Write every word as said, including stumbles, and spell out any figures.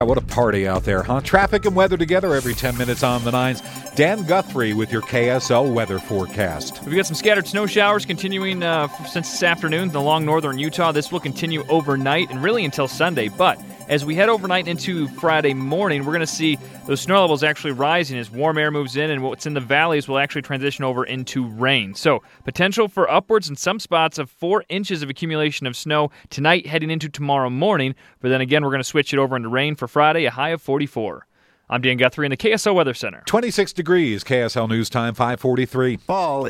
What a party out there, huh? Traffic and weather together every ten minutes on the nines. Dan Guthrie with your K S L weather forecast. We've got some scattered snow showers continuing uh, since this afternoon along northern Utah. This will continue overnight and really until Sunday. But as we head overnight into Friday morning, we're going to see those snow levels actually rising as warm air moves in, and what's in the valleys will actually transition over into rain. So potential for upwards in some spots of four inches of accumulation of snow tonight heading into tomorrow morning. But then again, we're going to switch it over into rain for Friday, a high of forty-four. I'm Dan Guthrie in the K S L Weather Center. twenty-six degrees, K S L News Time, five forty-three. Fall